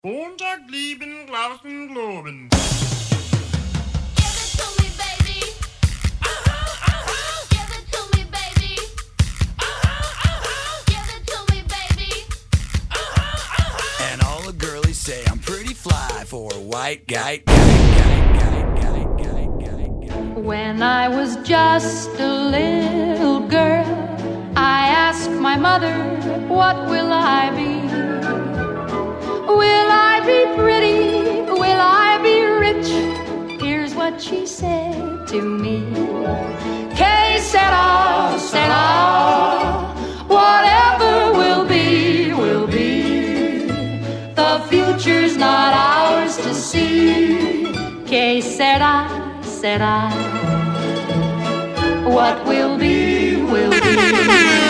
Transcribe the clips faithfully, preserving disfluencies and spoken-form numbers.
Montag lieben, glauben, globen. And all the girlies say I'm pretty fly for a white guy, guy, guy, guy, guy, guy, guy, guy. When I was just a little girl, I asked my mother, what will I be? Will I be pretty? Will I be rich? Here's what she said to me. Que sera, sera, whatever will be, will be. The future's not ours to see. Que sera, sera, what will be, will be.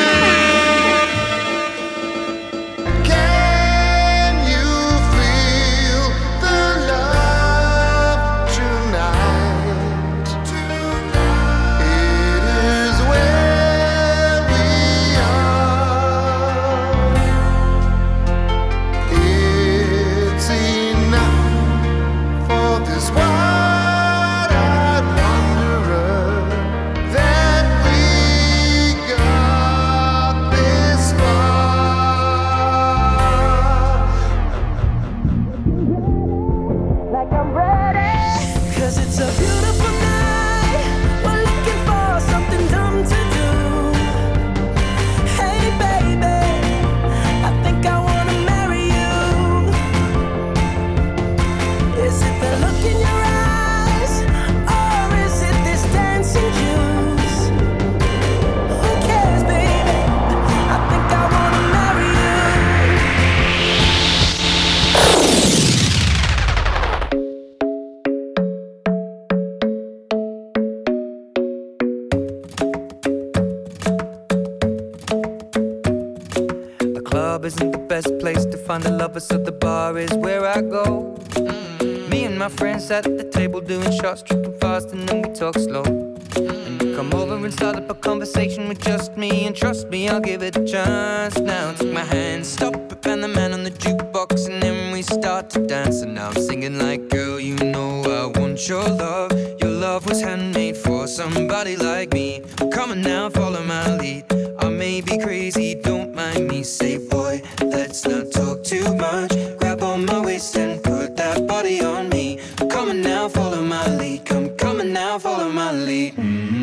Find the lovers, so the bar is where I go. Mm-hmm. Me and my friends at the table doing shots, tripping fast, and then we talk slow. Mm-hmm. And you come over and start up a conversation with just me, and trust me, I'll give it a chance. Now take my hand, stop it, and the man on the jukebox, and then we start to dance. And now I'm singing like, girl, you know I want your love. Your love was handmade for somebody like me. Come on now, follow my lead. I may be crazy, don't mind me. Say, boy, let's not talk too much. Grab on my waist and put that body on me. Come on now, follow my lead. Come, come on now, follow my lead.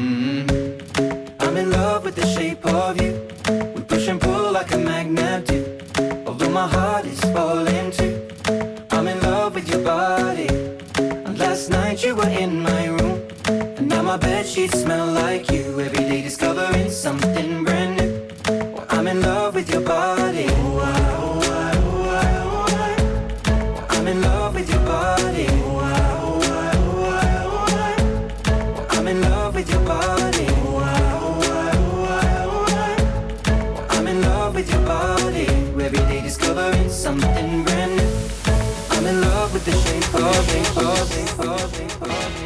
Mm-hmm. I'm in love with the shape of you. We push and pull like a magnet do. Although my heart is falling too. I'm in love with your body. And last night you were in my room. And now my bedsheets smell like you. Every day discovering something brand new. Well, I'm in love with your body. Oh, I, oh, I, oh, I, oh, I. Well, I'm in love with your body. Oh, I, oh, I, oh, I, oh, I. Well, I'm in love with your body. Oh, I, oh, I, oh, I, oh, I. Well, I'm in love with your body. Every day discovering something brand new. I'm in love with the shape of it, of it, of it, of it.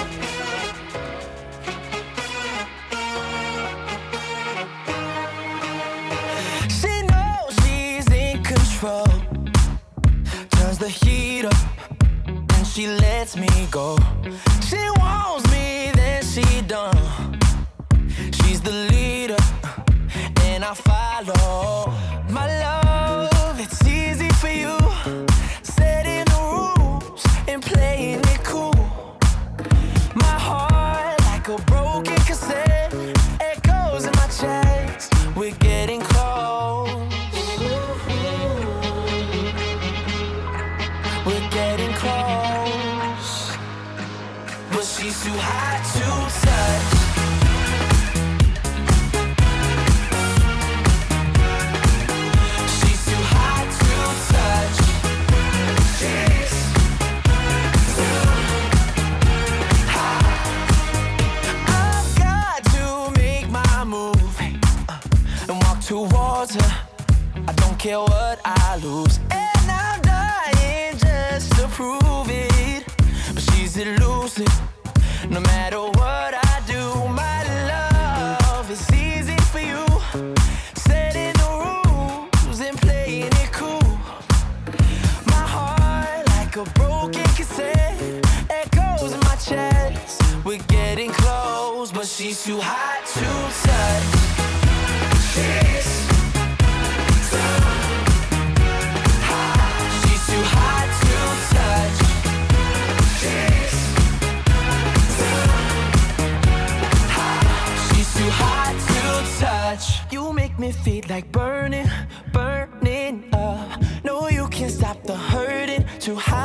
Turns the heat up and she lets me go. She wants me, then she done. She's the leader and I follow. My love, it's easy for you. Setting the rules and playing it cool. My heart like a broken cassette. Echoes in my chest. We're getting close. We're getting close, but she's too hot to touch. She's too hot to touch. She's too hot. I've got to make my move and walk towards her. I don't care what I lose. And I'm dying just to prove it. But she's elusive. No matter what I do, my love is easy for you. Setting the rules and playing it cool. My heart She's too hot to touch. She's too hot. She's too hot to touch. She's too hot. She's too hot to touch. You make me feel like burning, burning up. No, you can't stop the hurting. Too hot